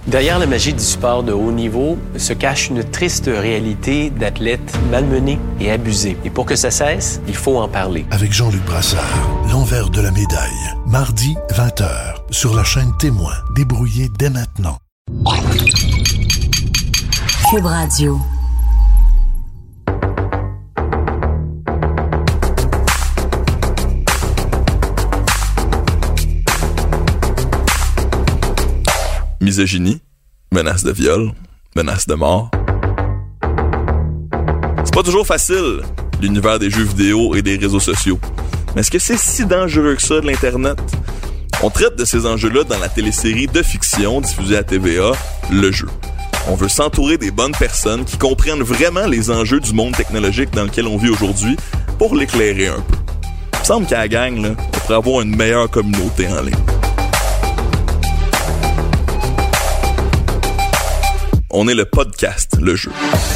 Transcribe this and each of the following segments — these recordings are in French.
Derrière la magie du sport de haut niveau se cache une triste réalité d'athlètes malmenés et abusés. Et pour que ça cesse, il faut en parler. Avec Jean-Luc Brassard, l'envers de la médaille. Mardi, 20h, sur la chaîne Témoin. Débrouillez dès maintenant. Cube Radio. Misogynie, menace de viol, menace de mort. C'est pas toujours facile, l'univers des jeux vidéo et des réseaux sociaux. Mais est-ce que c'est si dangereux que ça de l'Internet? On traite de ces enjeux-là dans la télésérie de fiction diffusée à TVA, Le Jeu. On veut s'entourer des bonnes personnes qui comprennent vraiment les enjeux du monde technologique dans lequel on vit aujourd'hui pour l'éclairer un peu. Il me semble qu'à la gang, là, on pourrait avoir une meilleure communauté en ligne. On est le podcast Le Jeu.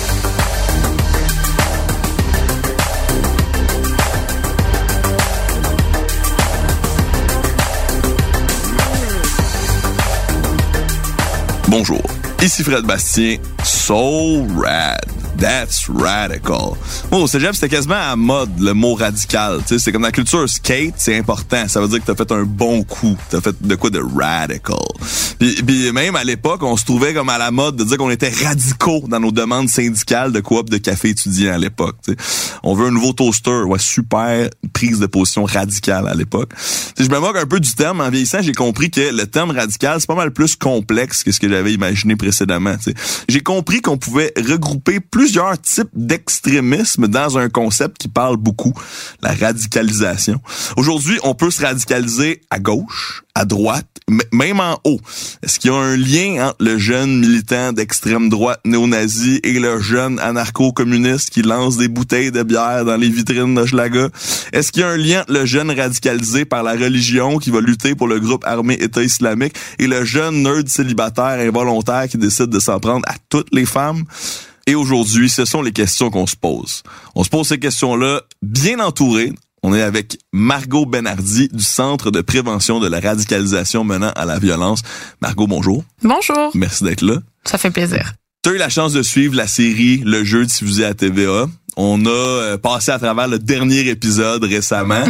Bonjour, ici Fred Bastien, So Rad. That's radical. Au cégep, c'était quasiment à mode, le mot radical. Tu sais, c'est comme dans la culture skate, c'est important. Ça veut dire que t'as fait un bon coup. T'as fait de quoi de radical. Puis même à l'époque, on se trouvait comme à la mode de dire qu'on était radicaux dans nos demandes syndicales de coop de café étudiant à l'époque. Tu sais. On veut un nouveau toaster. Ouais, super prise de position radicale à l'époque. Tu sais, je me moque un peu du terme. En vieillissant, j'ai compris que le terme radical, c'est pas mal plus complexe que ce que j'avais imaginé précédemment. Tu sais. J'ai compris qu'on pouvait regrouper plusieurs types d'extrémisme dans un concept qui parle beaucoup, la radicalisation. Aujourd'hui, on peut se radicaliser à gauche, à droite, même en haut. Est-ce qu'il y a un lien entre le jeune militant d'extrême droite néo-nazi et le jeune anarcho-communiste qui lance des bouteilles de bière dans les vitrines d'Hochelaga? Est-ce qu'il y a un lien entre le jeune radicalisé par la religion qui va lutter pour le groupe armé État islamique et le jeune nerd célibataire involontaire qui décide de s'en prendre à toutes les femmes? Et aujourd'hui, ce sont les questions qu'on se pose. On se pose ces questions-là bien entourées. On est avec Margot Benardi du Centre de prévention de la radicalisation menant à la violence. Margot, bonjour. Bonjour. Merci d'être là. Ça fait plaisir. Tu as eu la chance de suivre la série Le Jeu diffusée à TVA. On a passé à travers le dernier épisode récemment.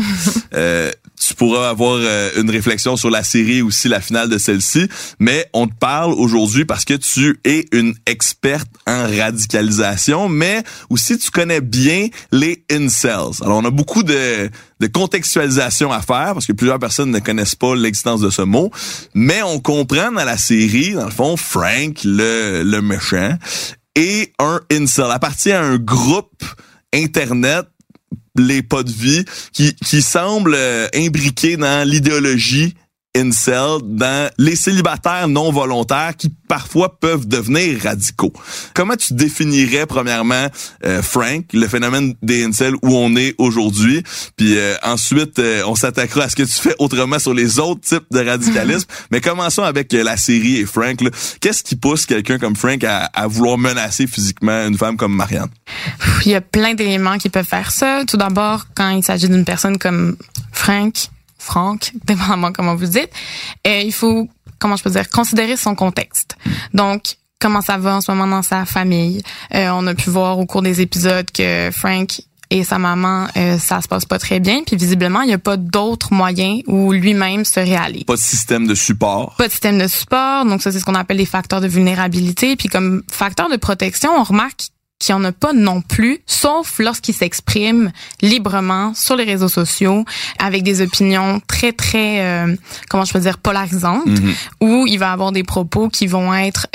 Tu pourras avoir une réflexion sur la série aussi, la finale de celle-ci. Mais on te parle aujourd'hui parce que tu es une experte en radicalisation, mais aussi tu connais bien les incels. Alors, on a beaucoup de contextualisation à faire parce que plusieurs personnes ne connaissent pas l'existence de ce mot. Mais on comprend dans la série, dans le fond, Frank, le méchant, et un incel appartient à un groupe Internet, les pas de vie, qui semble imbriqué dans l'idéologie incel, dans les célibataires non volontaires qui parfois peuvent devenir radicaux. Comment tu définirais premièrement, Frank, le phénomène des incels où on est aujourd'hui, puis ensuite on s'attaquera à ce que tu fais autrement sur les autres types de radicalisme. Mais commençons avec la série et Frank. Là. Qu'est-ce qui pousse quelqu'un comme Frank à vouloir menacer physiquement une femme comme Marianne? Il y a plein d'éléments qui peuvent faire ça. Tout d'abord, quand il s'agit d'une personne comme Frank, dépendamment comment vous dites, il faut, considérer son contexte. Donc, comment ça va en ce moment dans sa famille. On a pu voir au cours des épisodes que Frank et sa maman, ça se passe pas très bien. Puis visiblement, il n'y a pas d'autres moyens où lui-même se réalise. Pas de système de support. Pas de système de support. Donc ça, c'est ce qu'on appelle les facteurs de vulnérabilité. Puis comme facteur de protection, on remarque qu'il n'y en a pas non plus, sauf lorsqu'il s'exprime librement sur les réseaux sociaux avec des opinions très, très, polarisantes, où il va avoir des propos qui vont être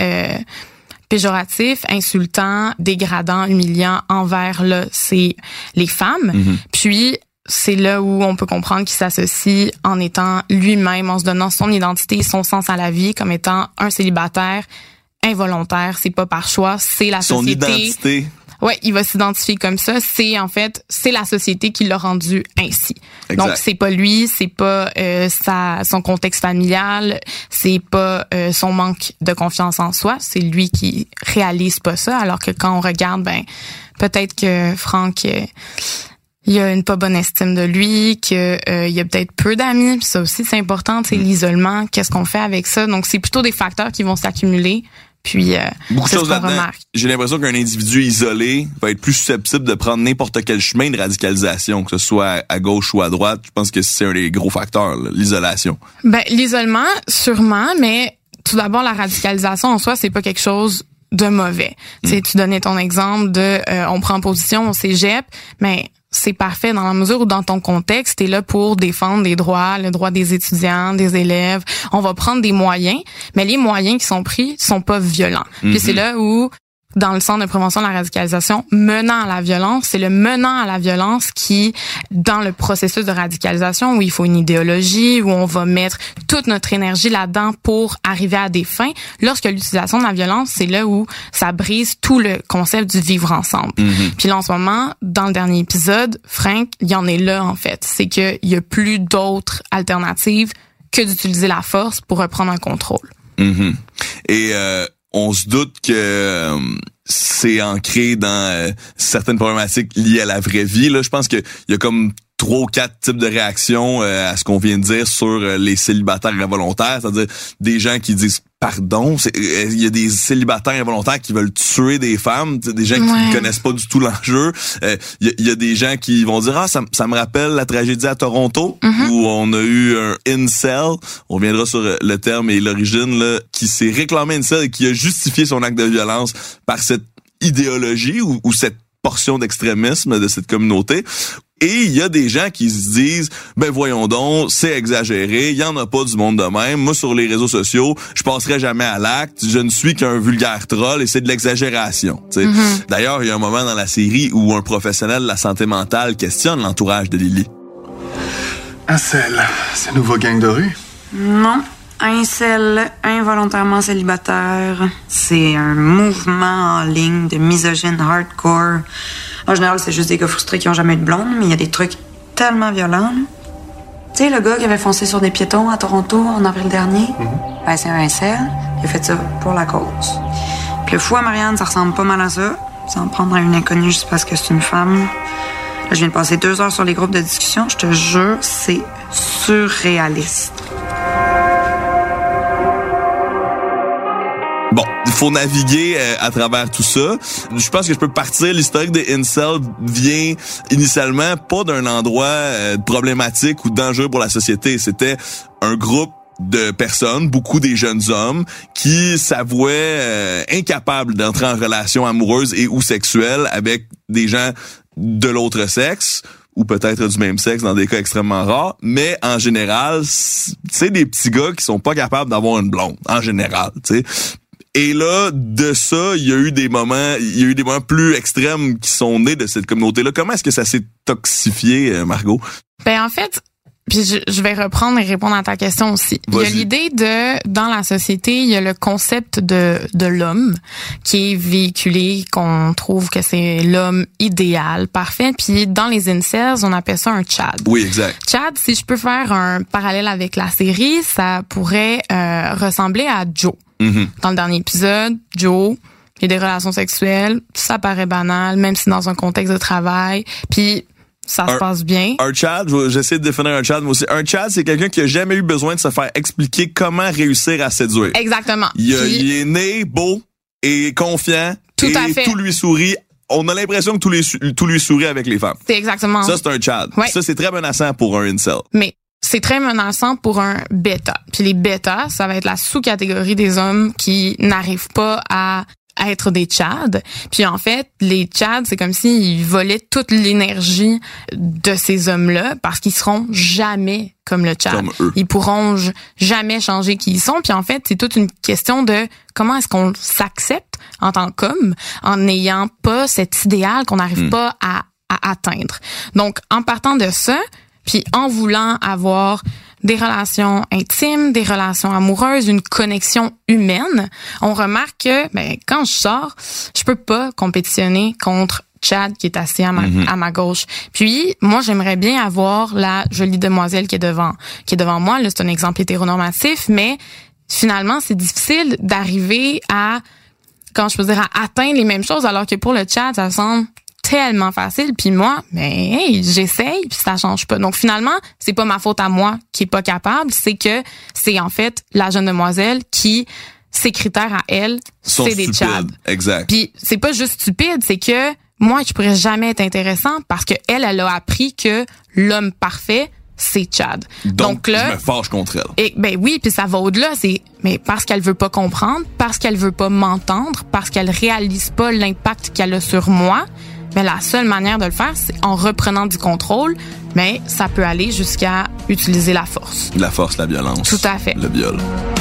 péjoratifs, insultants, dégradants, humiliants envers les femmes. Puis, c'est là où on peut comprendre qu'il s'associe en étant lui-même, en se donnant son identité, son sens à la vie, comme étant un célibataire involontaire, c'est pas par choix, c'est la société. Son identité. Ouais, il va s'identifier comme ça. C'est la société qui l'a rendu ainsi. Exact. Donc c'est pas lui, c'est pas son contexte familial, c'est pas son manque de confiance en soi, c'est lui qui réalise pas ça. Alors que quand on regarde, peut-être que Frank il y a une pas bonne estime de lui, que il y a peut-être peu d'amis, puis ça aussi c'est important, c'est l'isolement, qu'est-ce qu'on fait avec ça. Donc c'est plutôt des facteurs qui vont s'accumuler. Puis beaucoup de choses là-dedans. Remarque. J'ai l'impression qu'un individu isolé va être plus susceptible de prendre n'importe quel chemin de radicalisation, que ce soit à gauche ou à droite. Je pense que c'est un des gros facteurs, là, l'isolation. Ben l'isolement sûrement, mais tout d'abord la radicalisation en soi, c'est pas quelque chose de mauvais. Tu sais, tu donnais ton exemple de on prend position au cégep, mais c'est parfait dans la mesure où dans ton contexte, t'es là pour défendre des droits, le droit des étudiants, des élèves. On va prendre des moyens, mais les moyens qui sont pris sont pas violents. Puis c'est là où, dans le centre de prévention de la radicalisation, menant à la violence, c'est le menant à la violence qui, dans le processus de radicalisation, où il faut une idéologie, où on va mettre toute notre énergie là-dedans pour arriver à des fins, lorsque l'utilisation de la violence, c'est là où ça brise tout le concept du vivre ensemble. Puis là, en ce moment, dans le dernier épisode, Frank, il y en est là, en fait. C'est qu'il y a plus d'autres alternatives que d'utiliser la force pour reprendre un contrôle. Et on se doute que c'est ancré dans certaines problématiques liées à la vraie vie. Là, je pense qu'il y a comme 3 ou 4 types de réactions à ce qu'on vient de dire sur les célibataires involontaires, c'est-à-dire des gens qui disent pardon, il y a des célibataires involontaires qui veulent tuer des femmes, des gens qui ne connaissent pas du tout l'enjeu. Il y a des gens qui vont dire ça me rappelle la tragédie à Toronto où on a eu un incel, on reviendra sur le terme et l'origine là, qui s'est réclamé incel et qui a justifié son acte de violence par cette idéologie ou cette portion d'extrémisme de cette communauté. Et il y a des gens qui se disent, ben voyons donc, c'est exagéré, il y en a pas du monde de même. Moi, sur les réseaux sociaux, je passerai jamais à l'acte, je ne suis qu'un vulgaire troll et c'est de l'exagération. D'ailleurs, il y a un moment dans la série où un professionnel de la santé mentale questionne l'entourage de Lily. Incel, c'est nouveau gang de rue? Non. Incel, involontairement célibataire, c'est un mouvement en ligne de misogyne hardcore. En général, c'est juste des gars frustrés qui ont jamais eu de blonde, mais il y a des trucs tellement violents. Tu sais, le gars qui avait foncé sur des piétons à Toronto en avril dernier, ben c'est un incel, il a fait ça pour la cause. Puis le fou à Marianne, ça ressemble pas mal à ça. S'en prendre à une inconnue juste parce que c'est une femme. Là, je viens de passer 2 heures sur les groupes de discussion, je te jure, c'est surréaliste. Bon, il faut naviguer à travers tout ça. Je pense que je peux partir. L'historique des incels vient initialement pas d'un endroit problématique ou dangereux pour la société. C'était un groupe de personnes, beaucoup des jeunes hommes, qui s'avouaient incapables d'entrer en relation amoureuse et ou sexuelle avec des gens de l'autre sexe, ou peut-être du même sexe dans des cas extrêmement rares, mais en général, c'est des petits gars qui sont pas capables d'avoir une blonde, en général, tu sais. Et là, de ça, il y a eu des moments plus extrêmes qui sont nés de cette communauté-là. Comment est-ce que ça s'est toxifié, Margot? Ben, en fait, puis je vais reprendre et répondre à ta question aussi. Vas-y. Il y a l'idée dans la société, il y a le concept de l'homme qui est véhiculé, qu'on trouve que c'est l'homme idéal, parfait. Puis dans les incels, on appelle ça un Chad. Oui, exact. Chad, si je peux faire un parallèle avec la série, ça pourrait ressembler à Joe. Dans le dernier épisode, Joe, il y a des relations sexuelles, ça paraît banal, même si dans un contexte de travail, puis ça se passe bien. Un Chad, j'essaie de définir un Chad, moi aussi. Un Chad, c'est quelqu'un qui a jamais eu besoin de se faire expliquer comment réussir à séduire. Exactement. Il est né, beau et confiant, tout et à fait. tout lui sourit. On a l'impression que tout lui sourit avec les femmes. C'est exactement ça. C'est un Chad. Ouais. Ça, c'est très menaçant pour un incel. Mais c'est très menaçant pour un bêta. Puis les bêtas, ça va être la sous-catégorie des hommes qui n'arrivent pas à être des Chads. Puis en fait, les Chads, c'est comme s'ils volaient toute l'énergie de ces hommes-là parce qu'ils seront jamais comme le Chad. Comme eux. Ils pourront jamais changer qui ils sont. Puis en fait, c'est toute une question de comment est-ce qu'on s'accepte en tant qu'homme en n'ayant pas cet idéal qu'on n'arrive pas à atteindre. Donc, en partant de ça, puis en voulant avoir des relations intimes, des relations amoureuses, une connexion humaine, on remarque que quand je sors, je peux pas compétitionner contre Chad qui est assis à ma gauche. Puis moi, j'aimerais bien avoir la jolie demoiselle qui est devant moi. Là, c'est un exemple hétéronormatif, mais finalement, c'est difficile d'arriver à, comment je peux dire, à atteindre les mêmes choses, alors que pour le Chad, ça semble tellement facile, puis moi, mais hey, j'essaye, puis ça change pas. Donc finalement, c'est pas ma faute à moi qui est pas capable, c'est que c'est en fait la jeune demoiselle qui, ses critères à elle, c'est des chads. Exact. Puis c'est pas juste stupide, c'est que moi, je pourrais jamais être intéressant parce que elle a appris que l'homme parfait, c'est Chad. Donc là, je me fâche contre elle. Et ben oui, puis ça va au-delà, mais parce qu'elle veut pas comprendre, parce qu'elle veut pas m'entendre, parce qu'elle réalise pas l'impact qu'elle a sur moi. Mais la seule manière de le faire, c'est en reprenant du contrôle, mais ça peut aller jusqu'à utiliser la force. La force, la violence. Tout à fait. Le viol.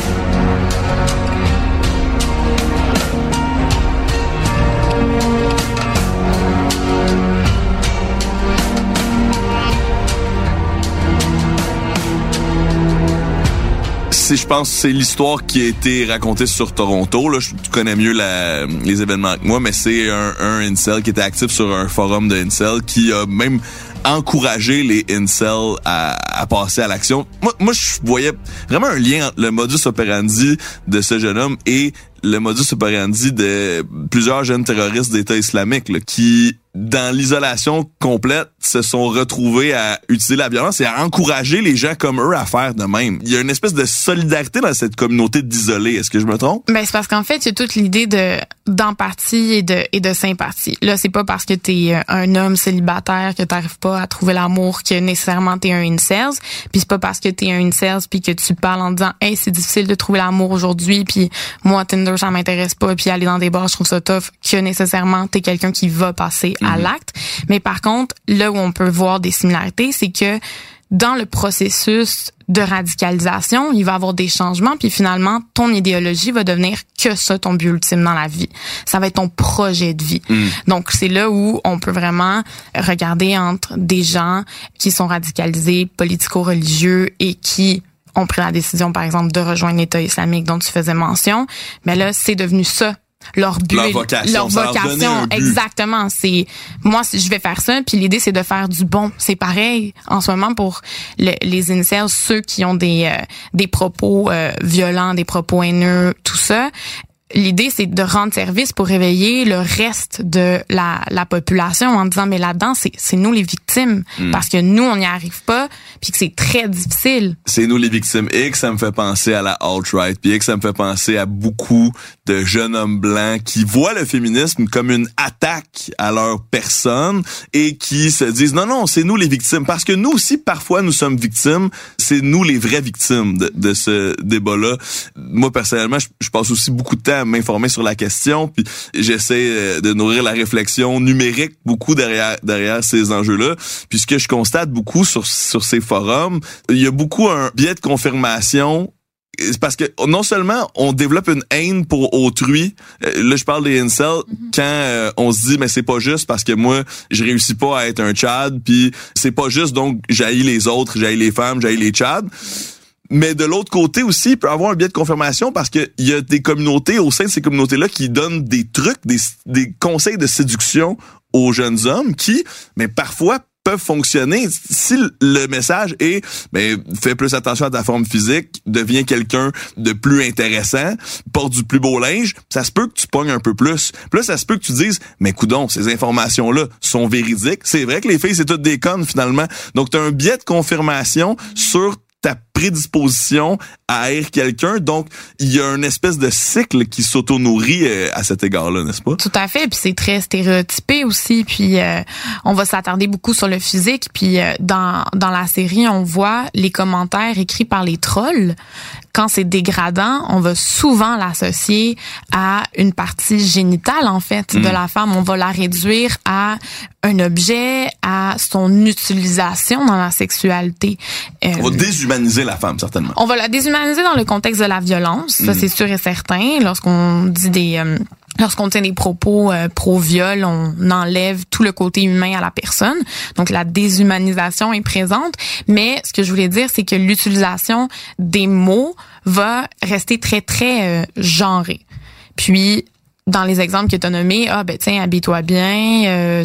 Je pense que c'est l'histoire qui a été racontée sur Toronto. Là, tu connais mieux les événements que moi, mais c'est un incel qui était actif sur un forum de incel qui a même encouragé les incels à passer à l'action. Moi, je voyais vraiment un lien entre le modus operandi de ce jeune homme et le modus operandi de plusieurs jeunes terroristes d'État islamique là, qui, dans l'isolation complète, se sont retrouvés à utiliser la violence et à encourager les gens comme eux à faire de même. Il y a une espèce de solidarité dans cette communauté d'isolés. Est-ce que je me trompe? Ben, c'est parce qu'en fait, il y a toute l'idée d'empathie et de sympathie. Là, c'est pas parce que t'es un homme célibataire que t'arrives pas à trouver l'amour que nécessairement t'es un incel. Puis c'est pas parce que t'es un incel puis que tu parles en disant « Hey, c'est difficile de trouver l'amour aujourd'hui puis moi, Tinder, ça m'intéresse pas puis aller dans des bars, je trouve ça tough » que nécessairement t'es quelqu'un qui va passer à l'acte. Mais par contre, là où on peut voir des similarités, c'est que dans le processus de radicalisation, il va y avoir des changements, puis finalement, ton idéologie va devenir que ça, ton but ultime dans la vie. Ça va être ton projet de vie. Donc, c'est là où on peut vraiment regarder entre des gens qui sont radicalisés, politico-religieux et qui ont pris la décision, par exemple, de rejoindre l'État islamique dont tu faisais mention. Mais là, c'est devenu ça. Leur but, leur vocation, exactement. C'est moi, je vais faire ça, puis l'idée c'est de faire du bon. C'est pareil en ce moment pour les incels, ceux qui ont des propos violents, des propos haineux, tout ça. L'idée, c'est de rendre service pour réveiller le reste de la population en disant, mais là-dedans, c'est nous les victimes. Parce que nous, on n'y arrive pas, puis que c'est très difficile. C'est nous les victimes. Et que ça me fait penser à la alt-right, puis que ça me fait penser à beaucoup de jeunes hommes blancs qui voient le féminisme comme une attaque à leur personne et qui se disent, non, c'est nous les victimes. Parce que nous aussi, parfois, nous sommes victimes. C'est nous les vraies victimes de ce débat-là. Moi, personnellement, je passe aussi beaucoup de temps à m'informer sur la question, puis j'essaie de nourrir la réflexion numérique beaucoup derrière ces enjeux-là. Puis ce que je constate beaucoup sur ces forums, il y a beaucoup un biais de confirmation. C'est parce que non seulement on développe une haine pour autrui, là je parle des incels, quand on se dit mais c'est pas juste parce que moi je réussis pas à être un Chad, puis c'est pas juste donc j'haïs les autres, j'haïs les femmes, j'haïs les Chads. Mais de l'autre côté aussi, il peut y avoir un biais de confirmation parce que il y a des communautés au sein de ces communautés-là qui donnent des trucs, des conseils de séduction aux jeunes hommes qui, mais parfois peuvent fonctionner si le message est fais plus attention à ta forme physique, deviens quelqu'un de plus intéressant, porte du plus beau linge, ça se peut que tu pognes un peu plus. Puis là, ça se peut que tu dises mais coudonc, ces informations-là sont véridiques. C'est vrai que les filles, c'est toutes des connes finalement. Donc tu as un biais de confirmation sur ta prédisposition à haïr quelqu'un. Donc, il y a une espèce de cycle qui s'auto-nourrit à cet égard-là, n'est-ce pas? Tout à fait. Puis c'est très stéréotypé aussi. Puis on va s'attarder beaucoup sur le physique. Puis dans la série, on voit les commentaires écrits par les trolls. Quand c'est dégradant, on va souvent l'associer à une partie génitale, en fait, de la femme. On va la réduire à un objet, à son utilisation dans la sexualité. On va déshumaniser la femme, certainement. On va la déshumaniser dans le contexte de la violence, ça c'est sûr et certain. Lorsqu'on dit lorsqu'on tient des propos pro-viol, on enlève tout le côté humain à la personne. Donc, la déshumanisation est présente. Mais ce que je voulais dire, c'est que l'utilisation des mots va rester très, très genrée. Puis, dans les exemples que tu as nommés, habille-toi bien,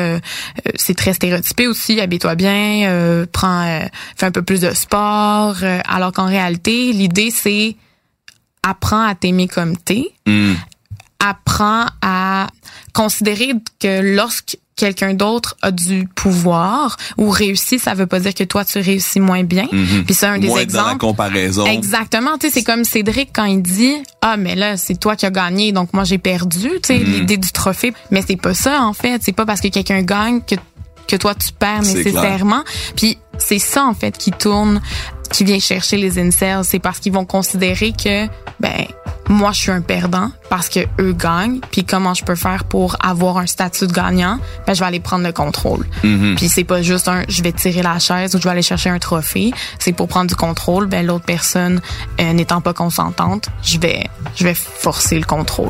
c'est très stéréotypé aussi, habille-toi bien, fais un peu plus de sport, alors qu'en réalité, l'idée c'est apprends à t'aimer comme t'es. Apprends à considérer que lorsque quelqu'un d'autre a du pouvoir ou réussit, ça veut pas dire que toi tu réussis moins bien. Puis c'est un des moins exemples. Dans la comparaison. Exactement, tu sais, c'est comme Cédric quand il dit mais là c'est toi qui as gagné donc moi j'ai perdu, tu sais, l'idée du trophée, mais c'est pas ça en fait, c'est pas parce que quelqu'un gagne que toi tu perds nécessairement. Puis c'est ça en fait qui vient chercher les incels, c'est parce qu'ils vont considérer que moi je suis un perdant parce que eux gagnent, puis comment je peux faire pour avoir un statut de gagnant? Je vais aller prendre le contrôle. Puis c'est pas juste je vais tirer la chaise ou je vais aller chercher un trophée, c'est pour prendre du contrôle, l'autre personne n'étant pas consentante, je vais forcer le contrôle.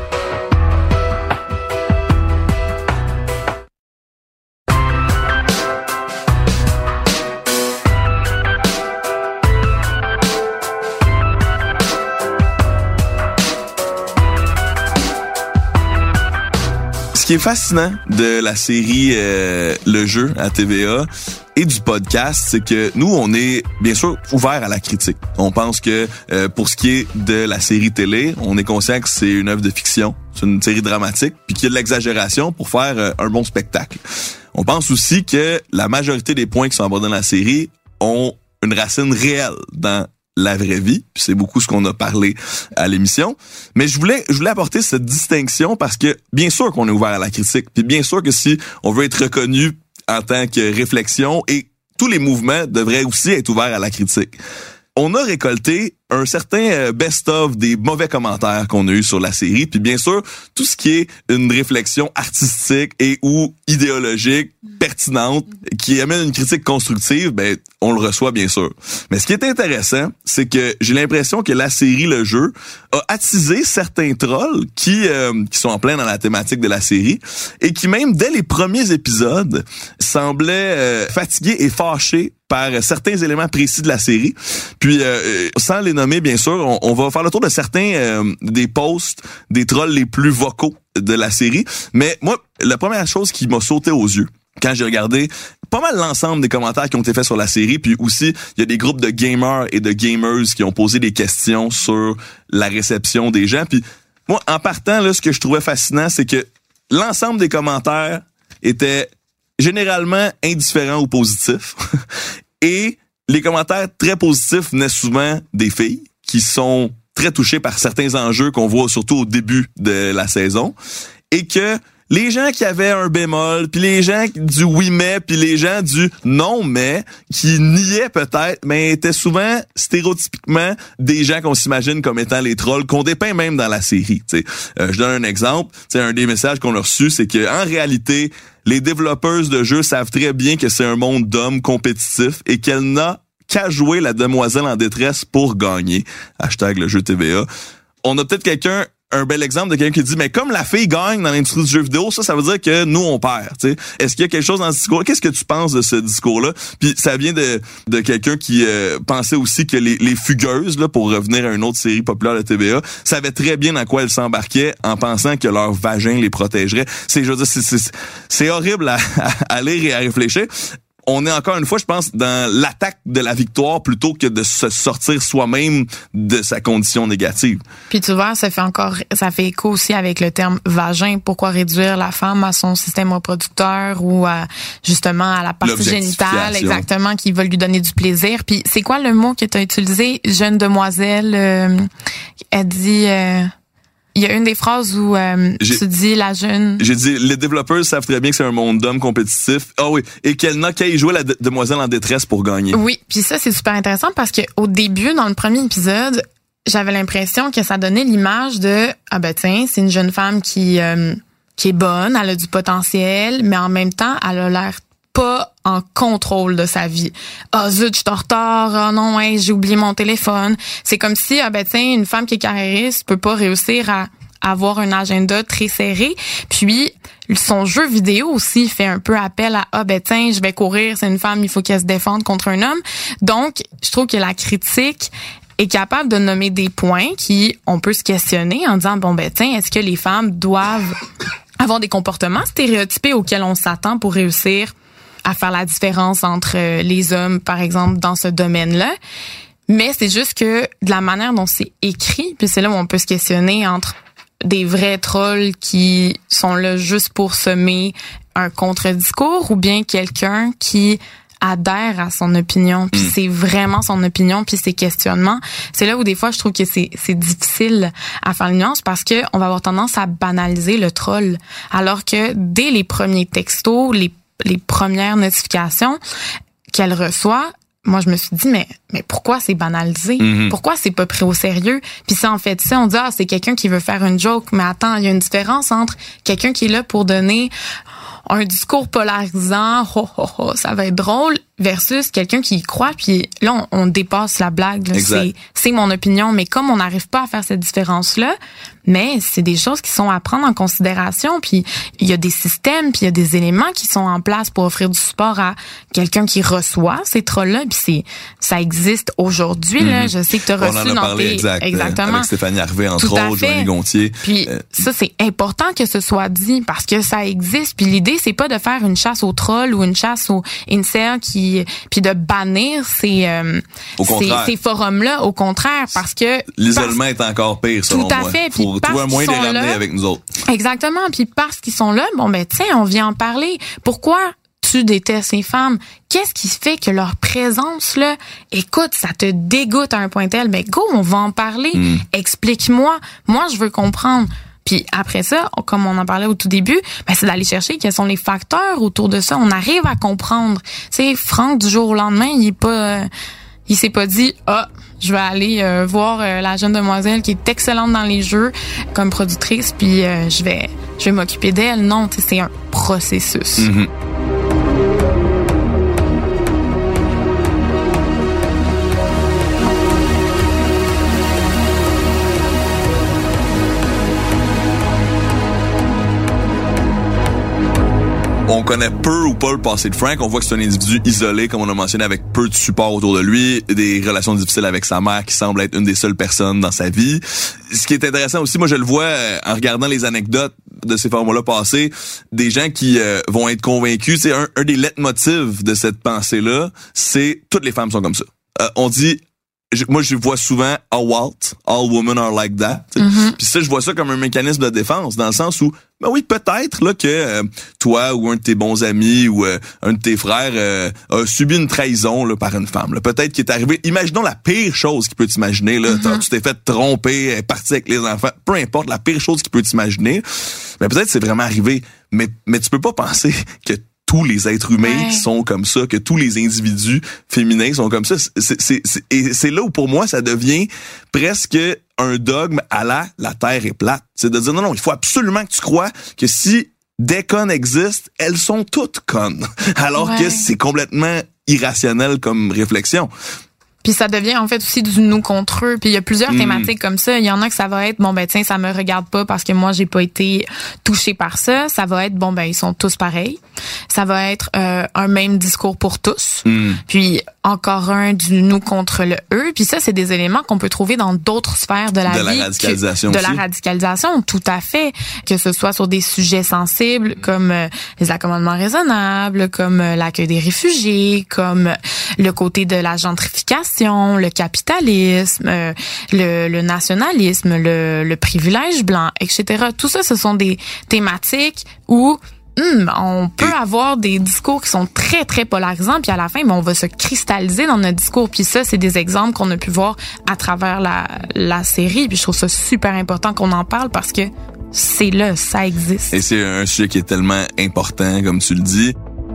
Ce qui est fascinant de la série Le Jeu à TVA et du podcast, c'est que nous, on est bien sûr ouvert à la critique. On pense que pour ce qui est de la série télé, on est conscient que c'est une œuvre de fiction, c'est une série dramatique, puis qu'il y a de l'exagération pour faire un bon spectacle. On pense aussi que la majorité des points qui sont abordés dans la série ont une racine réelle dans la vraie vie, puis c'est beaucoup ce qu'on a parlé à l'émission. Mais je voulais apporter cette distinction parce que bien sûr qu'on est ouvert à la critique, puis bien sûr que si on veut être reconnu en tant que réflexion, et tous les mouvements devraient aussi être ouverts à la critique. On a récolté un certain best-of des mauvais commentaires qu'on a eu sur la série, puis bien sûr, tout ce qui est une réflexion artistique et ou idéologique, pertinente, qui amène une critique constructive, on le reçoit bien sûr. Mais ce qui est intéressant, c'est que j'ai l'impression que la série Le Jeu a attisé certains trolls qui sont en plein dans la thématique de la série, et qui même, dès les premiers épisodes, semblaient fatigués et fâchés par certains éléments précis de la série. Puis, sans les nommer, bien sûr, on va faire le tour de certains des posts, des trolls les plus vocaux de la série. Mais moi, la première chose qui m'a sauté aux yeux, quand j'ai regardé pas mal l'ensemble des commentaires qui ont été faits sur la série, puis aussi, il y a des groupes de gamers et de gamers qui ont posé des questions sur la réception des gens. Puis moi, en partant, là, ce que je trouvais fascinant, c'est que l'ensemble des commentaires étaient généralement indifférents ou positifs. Et les commentaires très positifs venaient souvent des filles qui sont très touchées par certains enjeux qu'on voit surtout au début de la saison. Et que les gens qui avaient un bémol, puis les gens du oui mais, puis les gens du non mais, qui niaient peut-être, mais étaient souvent stéréotypiquement des gens qu'on s'imagine comme étant les trolls, qu'on dépeint même dans la série. Je donne un exemple. Un des messages qu'on a reçus, c'est que en réalité, les développeurs de jeux savent très bien que c'est un monde d'hommes compétitifs et qu'elle n'a qu'à jouer la demoiselle en détresse pour gagner. #Le jeu TVA. On a peut-être un bel exemple de quelqu'un qui dit, mais comme la fille gagne dans l'industrie du jeu vidéo, ça veut dire que nous, on perd. T'sais. Est-ce qu'il y a quelque chose dans ce discours? Qu'est-ce que tu penses de ce discours-là? Puis ça vient de quelqu'un qui pensait aussi que les fugueuses, là, pour revenir à une autre série populaire de TVA, savaient très bien dans quoi elles s'embarquaient en pensant que leur vagin les protégerait. C'est horrible à lire et à réfléchir. On est encore une fois, je pense, dans l'attaque de la victoire plutôt que de se sortir soi-même de sa condition négative. Puis tu vois, ça fait écho aussi avec le terme vagin. Pourquoi réduire la femme à son système reproducteur ou justement à la partie génitale, exactement, qui veut lui donner du plaisir. Puis c'est quoi le mot que tu as utilisé? Jeune demoiselle, elle dit... Il y a une des phrases où tu dis la jeune... J'ai dit, les développeurs savent très bien que c'est un monde d'hommes compétitifs. Ah oui, et qu'elle n'a qu'à y jouer la demoiselle en détresse pour gagner. Oui, puis ça, c'est super intéressant parce que au début, dans le premier épisode, j'avais l'impression que ça donnait l'image de c'est une jeune femme qui est bonne, elle a du potentiel, mais en même temps, elle a l'air pas en contrôle de sa vie. Zut, je suis en retard. Non, j'ai oublié mon téléphone. C'est comme si, une femme qui est carriériste peut pas réussir à avoir un agenda très serré. Puis, son jeu vidéo aussi fait un peu appel à, je vais courir, c'est une femme, il faut qu'elle se défende contre un homme. Donc, je trouve que la critique est capable de nommer des points qui, on peut se questionner en disant, est-ce que les femmes doivent avoir des comportements stéréotypés auxquels on s'attend pour réussir à faire la différence entre les hommes, par exemple, dans ce domaine-là. Mais c'est juste que de la manière dont c'est écrit, puis c'est là où on peut se questionner entre des vrais trolls qui sont là juste pour semer un contre-discours ou bien quelqu'un qui adhère à son opinion, puis c'est vraiment son opinion, puis ses questionnements. C'est là où des fois je trouve que c'est difficile à faire une nuance parce que on va avoir tendance à banaliser le troll, alors que dès les premiers textos, les premières notifications qu'elle reçoit, moi je me suis dit mais pourquoi c'est banalisé? Pourquoi c'est pas pris au sérieux? Puis ça en fait ça, on dit c'est quelqu'un qui veut faire une joke, mais attends, il y a une différence entre quelqu'un qui est là pour donner un discours polarisant, ça va être drôle, versus quelqu'un qui y croit, puis là, on dépasse la blague. Là. C'est mon opinion, mais comme on n'arrive pas à faire cette différence-là, mais c'est des choses qui sont à prendre en considération, puis il y a des systèmes, puis il y a des éléments qui sont en place pour offrir du support à quelqu'un qui reçoit ces trolls-là, puis ça existe aujourd'hui. Là. Je sais que tu as reçu dans tes... Exactement. Avec Stéphanie Harvey, entre autres, Joanie Gontier. Puis ça, c'est important que ce soit dit, parce que ça existe, puis l'idée, c'est pas de faire une chasse aux trolls ou une chasse aux incels puis de bannir ces forums-là, au contraire, parce que l'isolement est encore pire, selon moi. Tout à fait. Faut trouver un moyen de les ramener avec nous autres. Exactement. Puis parce qu'ils sont là, on vient en parler. Pourquoi tu détestes ces femmes? Qu'est-ce qui fait que leur présence là, écoute, ça te dégoûte à un point tel? Ben go, on va en parler. Explique-moi. Moi, je veux comprendre. Puis après ça, comme on en parlait au tout début, c'est d'aller chercher quels sont les facteurs autour de ça. On arrive à comprendre. Tu sais, Franck, du jour au lendemain, il s'est pas dit je vais aller voir la jeune demoiselle qui est excellente dans les jeux comme productrice, puis je vais m'occuper d'elle. Non, tu sais, c'est un processus. On connaît peu ou pas le passé de Frank. On voit que c'est un individu isolé, comme on a mentionné, avec peu de support autour de lui, des relations difficiles avec sa mère qui semble être une des seules personnes dans sa vie. Ce qui est intéressant aussi, moi je le vois en regardant les anecdotes de ces formats-là passés, des gens qui vont être convaincus. C'est un des leitmotifs de cette pensée-là, c'est toutes les femmes sont comme ça. On dit... Moi, je vois souvent « all women are like that ». Puis ça, je vois ça comme un mécanisme de défense, dans le sens où, oui, peut-être là que toi ou un de tes bons amis ou un de tes frères a subi une trahison là, par une femme. Là. Peut-être qu'il est arrivé... Imaginons la pire chose qu'il peut t'imaginer. Là. Tu t'es fait tromper, elle est partie avec les enfants. Peu importe, la pire chose qu'il peut t'imaginer. Mais peut-être que c'est vraiment arrivé. Mais tu peux pas penser que tous les êtres humains sont comme ça, que tous les individus féminins sont comme ça. C'est là où, pour moi, ça devient presque un dogme à la Terre est plate. C'est de dire, non, il faut absolument que tu crois que si des connes existent, elles sont toutes connes. Alors que c'est complètement irrationnel comme réflexion. Puis ça devient en fait aussi du nous contre eux. Puis il y a plusieurs thématiques comme ça. Il y en a que ça va être ça me regarde pas parce que moi j'ai pas été touchée par ça. Ça va être ils sont tous pareils. Ça va être un même discours pour tous. Puis encore un du nous contre le eux. Puis ça c'est des éléments qu'on peut trouver dans d'autres sphères de la vie. De la radicalisation aussi. De la radicalisation, tout à fait. Que ce soit sur des sujets sensibles comme les accommodements raisonnables, comme l'accueil des réfugiés, comme le côté de la gentrification, le capitalisme, le nationalisme, le privilège blanc, etc. Tout ça, ce sont des thématiques où on peut avoir des discours qui sont très, très polarisants, puis à la fin, on va se cristalliser dans notre discours. Puis ça, c'est des exemples qu'on a pu voir à travers la série. Puis je trouve ça super important qu'on en parle parce que c'est là, ça existe. Et c'est un sujet qui est tellement important, comme tu le dis.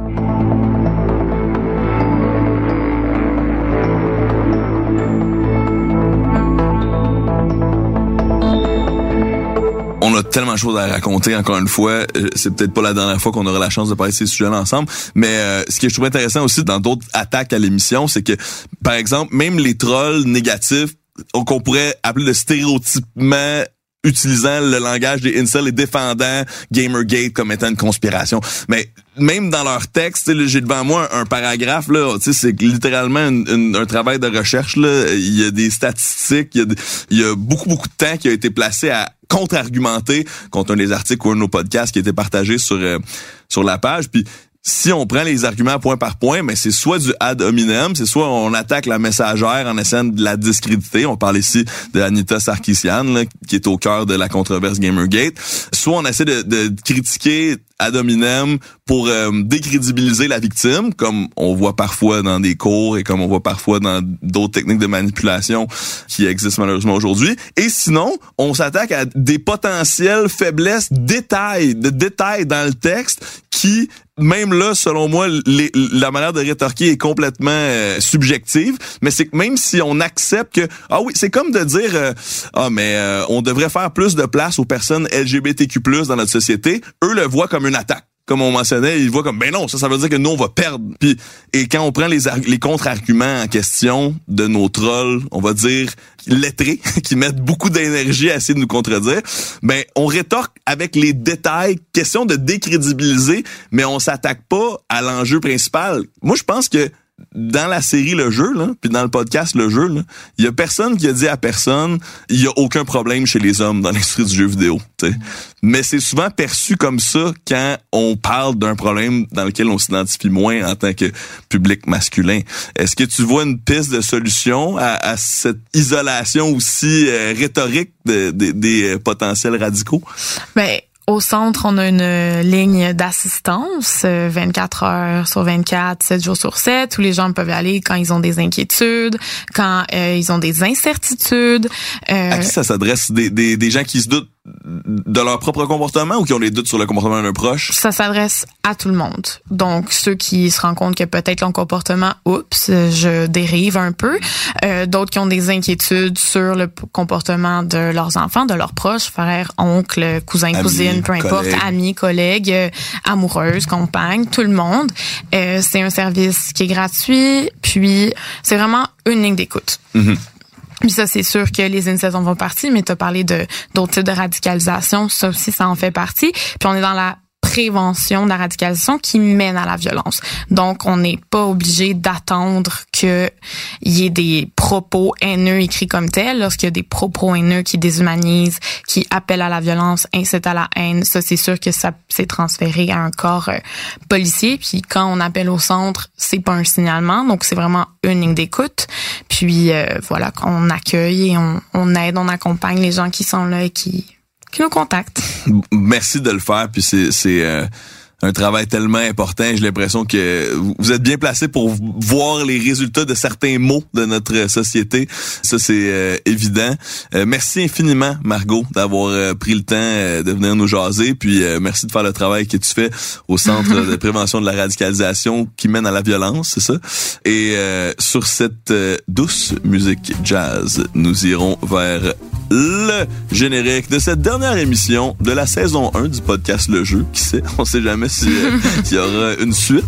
On a tellement de choses à raconter, encore une fois. C'est peut-être pas la dernière fois qu'on aura la chance de parler de ces sujets-là ensemble. Mais ce que je trouve intéressant aussi dans d'autres attaques à l'émission, c'est que, par exemple, même les trolls négatifs, qu'on pourrait appeler de stéréotypement utilisant le langage des incels et défendant Gamergate comme étant une conspiration. Mais même dans leur texte, j'ai devant moi un paragraphe, là, c'est littéralement un travail de recherche. Là. Il y a des statistiques, il y a beaucoup de temps qui a été placé à contre-argumenter contre un des articles ou un de nos podcasts qui a été partagé sur la page. Puis si on prend les arguments point par point, mais c'est soit du ad hominem, c'est soit on attaque la messagère en essayant de la discréditer. On parle ici de Anita Sarkeesian, là, qui est au cœur de la controverse Gamergate. Soit on essaie de critiquer ad hominem pour décrédibiliser la victime, comme on voit parfois dans des cours et comme on voit parfois dans d'autres techniques de manipulation qui existent malheureusement aujourd'hui. Et sinon, on s'attaque à des potentielles faiblesses, détails dans le texte qui, même là, selon moi, la manière de rétorquer est complètement subjective. Mais c'est que même si on accepte que, ah oui, c'est comme de dire, on devrait faire plus de place aux personnes LGBTQ+ dans notre société. Eux le voient comme une attaque. Comme on mentionnait, ils voient comme, ben non, ça veut dire que nous, on va perdre. Puis, et quand on prend les contre-arguments en question de nos trolls, on va dire lettrés, qui mettent beaucoup d'énergie à essayer de nous contredire, ben, on rétorque avec les détails, question de décrédibiliser, mais on s'attaque pas à l'enjeu principal. Moi, je pense que dans la série Le Jeu, là, puis dans le podcast Le Jeu, là, il y a personne qui a dit à personne, il y a aucun problème chez les hommes dans l'industrie du jeu vidéo, t'sais. Mais c'est souvent perçu comme ça quand on parle d'un problème dans lequel on s'identifie moins en tant que public masculin. Est-ce que tu vois une piste de solution à cette isolation aussi rhétorique des potentiels radicaux? Ben, au centre, on a une ligne d'assistance 24 heures sur 24, 7 jours sur 7, où les gens peuvent y aller quand ils ont des inquiétudes, quand ils ont des incertitudes. À qui ça s'adresse? Des gens qui se doutent de leur propre comportement ou qui ont des doutes sur le comportement d'un proche? Ça s'adresse à tout le monde. Donc, ceux qui se rendent compte que peut-être leur comportement, je dérive un peu. D'autres qui ont des inquiétudes sur le comportement de leurs enfants, de leurs proches, frères, oncles, cousins, cousines, peu importe, amis, collègues, amoureuses, compagnes, tout le monde. C'est un service qui est gratuit, puis c'est vraiment une ligne d'écoute. Mm-hmm. Puis ça, c'est sûr que les incels en font partie, mais tu as parlé d'autres types de radicalisation. Ça aussi, ça en fait partie. Puis on est dans la prévention de la radicalisation qui mène à la violence. Donc, on n'est pas obligé d'attendre qu'il y ait des propos haineux écrits comme tels. Lorsqu'il y a des propos haineux qui déshumanisent, qui appellent à la violence, incitent à la haine, ça, c'est sûr que ça s'est transféré à un corps policier. Puis quand on appelle au centre, c'est pas un signalement. Donc, c'est vraiment une ligne d'écoute. Puis, voilà, on accueille et on aide, on accompagne les gens qui sont là et qui nous contactent. Merci de le faire, puis c'est un travail tellement important. J'ai l'impression que vous êtes bien placé pour voir les résultats de certains mots de notre société. Ça, c'est évident. Merci infiniment, Margot, d'avoir pris le temps de venir nous jaser. Puis merci de faire le travail que tu fais au Centre de prévention de la radicalisation qui mène à la violence, c'est ça? Et sur cette douce musique jazz, nous irons vers le générique de cette dernière émission de la saison 1 du podcast Le Jeu. Qui sait? On sait jamais s'il y aura une suite.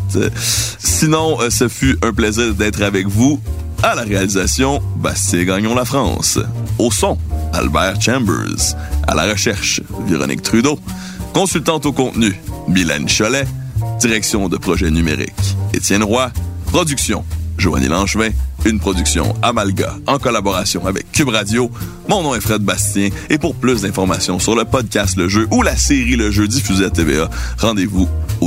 Sinon, ce fut un plaisir d'être avec vous. À la réalisation, Bastien Gagnon La France. Au son, Albert Chambers. À la recherche, Véronique Trudeau. Consultante au contenu, Mylène Cholet. Direction de projet numérique, Étienne Roy. Production, Joanie Langevin. Une production Amalga en collaboration avec Cube Radio. Mon nom est Fred Bastien et pour plus d'informations sur le podcast Le Jeu ou la série Le Jeu diffusée à TVA, rendez-vous au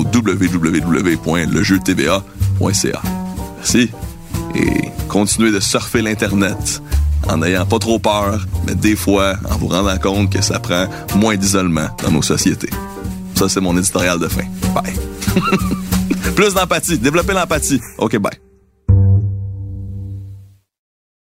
www.lejeutva.ca. Merci et continuez de surfer l'Internet en n'ayant pas trop peur, mais des fois en vous rendant compte que ça prend moins d'isolement dans nos sociétés. Ça, c'est mon éditorial de fin. Bye. Plus d'empathie, développer l'empathie. OK, bye.